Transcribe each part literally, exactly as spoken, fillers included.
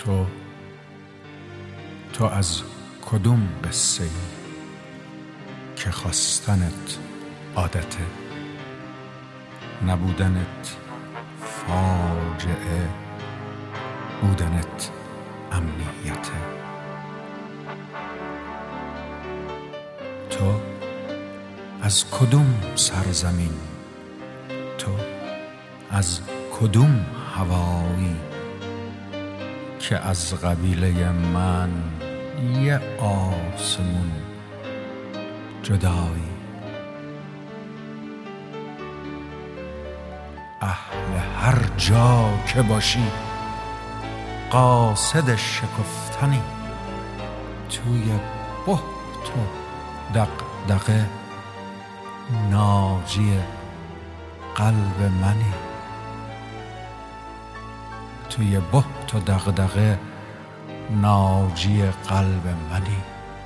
تو تو از کدوم قصه ای که خواستنت عادته، نبودنت فاجعه، بودنت امنیته؟ تو از کدوم سرزمین، تو از کدوم هوایی که از قبیله من یه آسمون جدایی؟ اهل هر جا که باشی قاصد شکفتنی، توی بهت و دغدغه ناجی قلب منی. توی بهت و دغدغه ناجی قلب منی.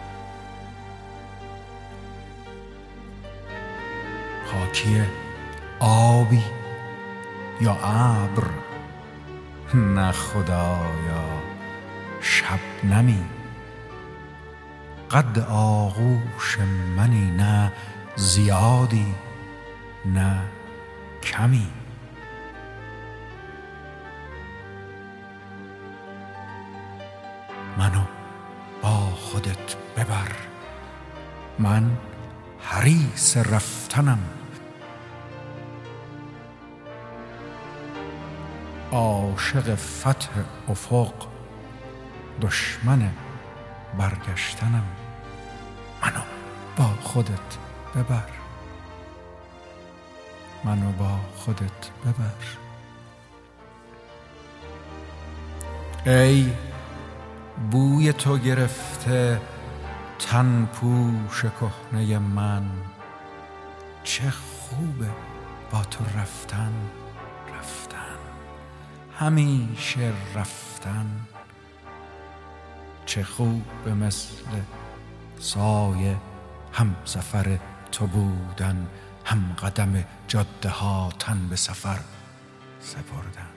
خاکی آبی یا ابر، نه خدایا شبنمی. قد آغوش منی، نه زیادی نه کمی. منو با خودت ببر، من حریص رفتنم. عاشق فتح افق، دشمن برگشتنم. منو با خودت ببر، منو با خودت ببر. ای بوی تو گرفته تن پوش کهنه من، چه خوبه با تو رفتن رفتن، همیشه رفتن. چه خوبه مثل سایه هم سفر تو بودن، هم قدم جاده ها تن به سفر سپردن.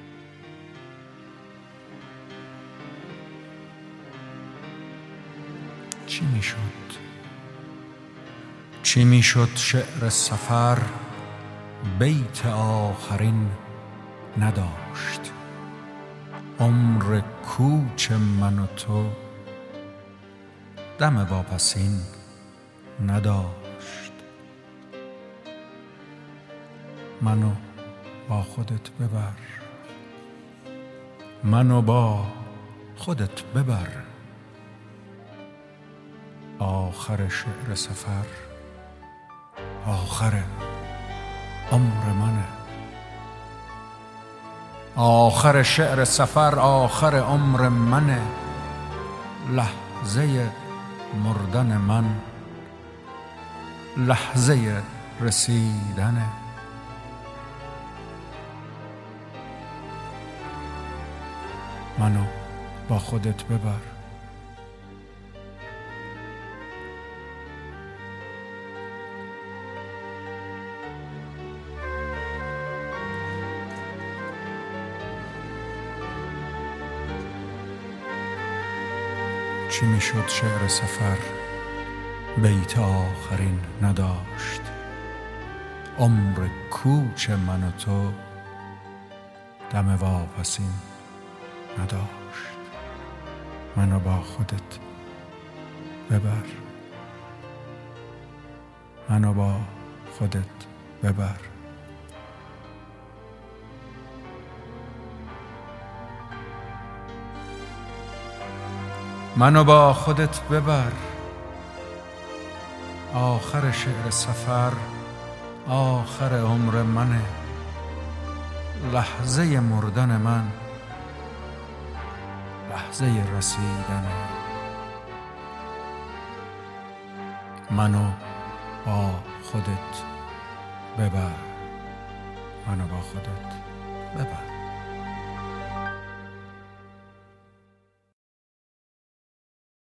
چی میشد چی میشد شعر سفر بیت آخرین نداشت. عمر کوچ من و تو دم واپسین نداشت. منو با خودت ببر، منو با خودت ببر. آخر شعر سفر آخر عمر منه. آخر شعر سفر آخر عمر منه. لحظه مردن من لحظه رسیدنه. منو با خودت ببر. چی میشد شعر سفر بیت آخرین نداشت. عمر کوچ من و تو دم واپسین نداشت. منو با خودت ببر، منو با خودت ببر. منو با خودت ببر. آخر شعر سفر آخر عمر منه. لحظه مردن من لحظه رسیدنه. منو با خودت ببر، منو با خودت ببر.